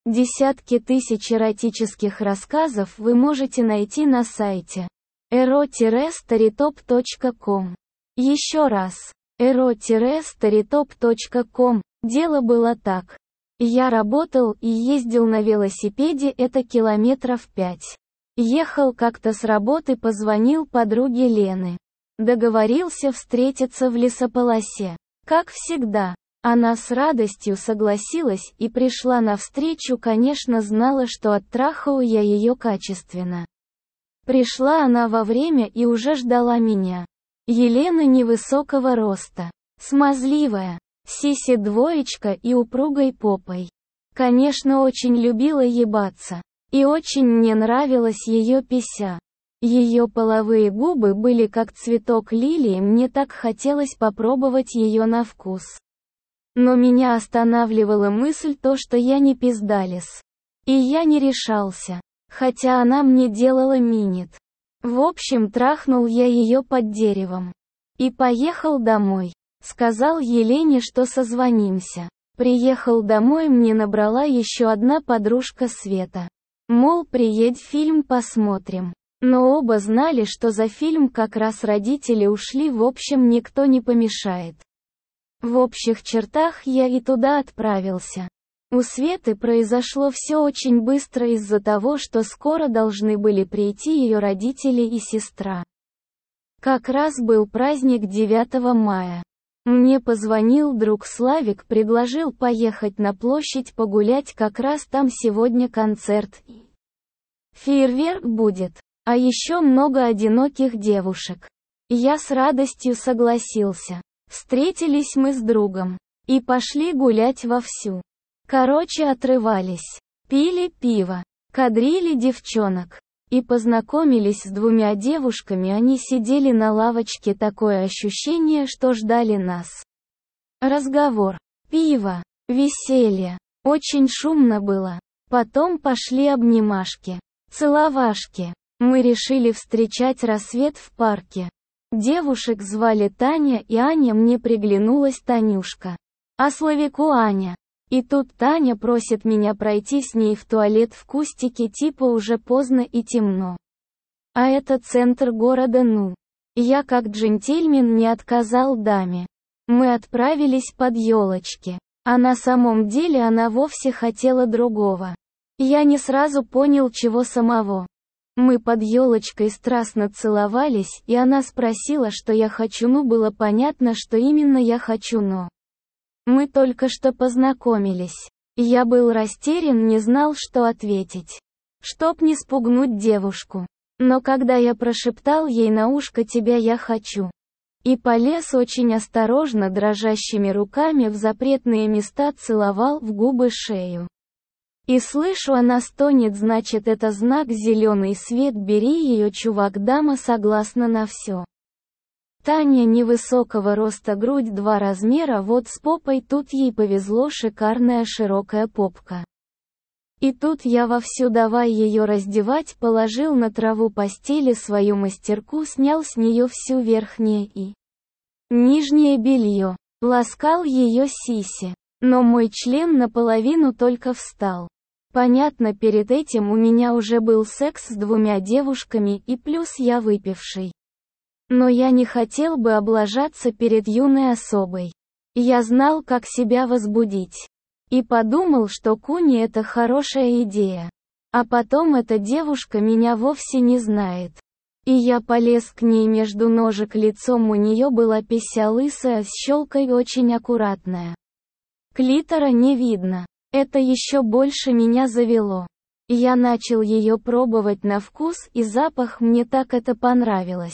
Десятки тысяч эротических рассказов вы можете найти на сайте ero-storytop.com. Еще раз. ero-storytop.com. Дело было так. Я работал и ездил на велосипеде это километров 5. Ехал как-то с работы, позвонил подруге Лены. Договорился встретиться в лесополосе. Как всегда. Она с радостью согласилась и пришла навстречу, конечно, знала, что оттрахаю я ее качественно. Пришла она во время и уже ждала меня. Елена невысокого роста, смазливая, сиси двоечка и упругой попой. Конечно, очень любила ебаться. И очень мне нравилась ее пися. Ее половые губы были как цветок лилии, мне так хотелось попробовать ее на вкус. Но меня останавливала мысль то, что я не пиздалис. И я не решался. Хотя она мне делала минет. В общем, трахнул я ее под деревом. И поехал домой. Сказал Елене, что созвонимся. Приехал домой, мне набрала еще одна подружка Света. Мол, приедь, фильм посмотрим. Но оба знали, что за фильм как раз родители ушли, в общем, никто не помешает. В общих чертах я и туда отправился. У Светы произошло все очень быстро из-за того, что скоро должны были прийти ее родители и сестра. Как раз был праздник 9 мая. Мне позвонил друг Славик, предложил поехать на площадь погулять, как раз там сегодня концерт. Фейерверк будет, а еще много одиноких девушек. Я с радостью согласился. Встретились мы с другом. И пошли гулять вовсю. Короче, отрывались. Пили пиво. Кадрили девчонок. И познакомились с двумя девушками, они сидели на лавочке, такое ощущение, что ждали нас. Разговор. Пиво. Веселье. Очень шумно было. Потом пошли обнимашки. Целовашки. Мы решили встречать рассвет в парке. Девушек звали Таня и Аня, мне приглянулась Танюшка. А Славику Аня. И тут Таня просит меня пройти с ней в туалет в кустике, типа уже поздно и темно. А это центр города, ну. Я как джентльмен не отказал даме. Мы отправились под елочки. А на самом деле она вовсе хотела другого. Я не сразу понял, чего самого. Мы под елочкой страстно целовались, и она спросила, что я хочу, ну было понятно, что именно я хочу, но... Мы только что познакомились. Я был растерян, не знал, что ответить. Чтоб не спугнуть девушку. Но когда я прошептал ей на ушко «тебя я хочу», и полез очень осторожно дрожащими руками в запретные места, целовал в губы, шею. И слышу, она стонет, значит это знак, зеленый свет, бери ее, чувак, дама согласна на все. Таня невысокого роста, грудь 2 размера, вот с попой тут ей повезло, шикарная широкая попка. И тут я вовсю давай ее раздевать, положил на траву постели свою мастерку, снял с нее всю верхнее и нижнее белье, ласкал ее сиси. Но мой член наполовину только встал. Понятно, перед этим у меня уже был секс с 2 девушками и плюс я выпивший. Но я не хотел бы облажаться перед юной особой. Я знал, как себя возбудить. И подумал, что куни — это хорошая идея. А потом эта девушка меня вовсе не знает. И я полез к ней между ножек, лицом у нее была пися лысая, с щелкой очень аккуратная. Клитора не видно. Это еще больше меня завело. Я начал ее пробовать на вкус, и запах, мне так это понравилось.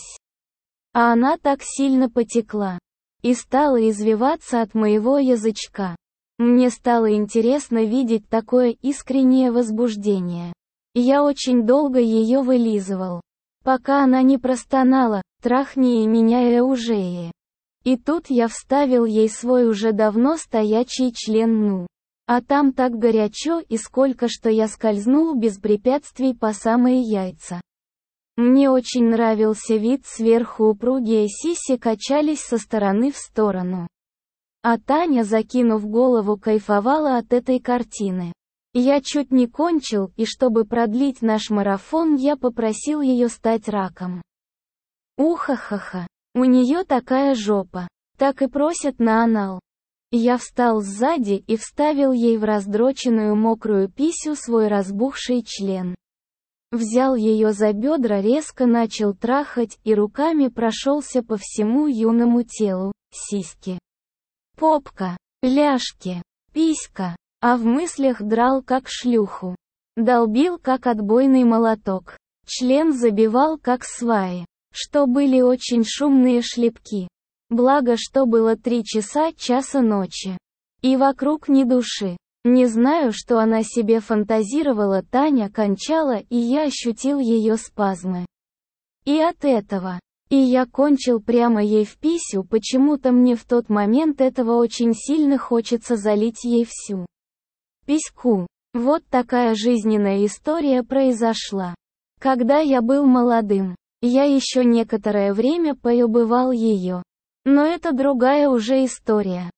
А она так сильно потекла. И стала извиваться от моего язычка. Мне стало интересно видеть такое искреннее возбуждение. Я очень долго ее вылизывал. Пока она не простонала: «Трахни меня, уже». И тут я вставил ей свой уже давно стоячий член, ну. А там так горячо и сколько, что я скользнул без препятствий по самые яйца. Мне очень нравился вид сверху, упругие сиси качались со стороны в сторону. А Таня, закинув голову, кайфовала от этой картины. Я чуть не кончил, и чтобы продлить наш марафон, я попросил ее стать раком. Ухахаха. У нее такая жопа. Так и просят на анал. Я встал сзади и вставил ей в раздроченную мокрую писю свой разбухший член. Взял ее за бедра, резко начал трахать и руками прошелся по всему юному телу, сиськи, попка, ляжки, писька, а в мыслях драл как шлюху. Долбил как отбойный молоток. Член забивал как сваи, что были очень шумные шлепки. Благо, что было 3 часа ночи. И вокруг ни души. Не знаю, что она себе фантазировала, Таня кончала, и я ощутил ее спазмы. И от этого. И я кончил прямо ей в писю, почему-то мне в тот момент этого очень сильно хочется залить ей всю письку. Вот такая жизненная история произошла. Когда я был молодым, я еще некоторое время поубывал ее. Но это другая уже история.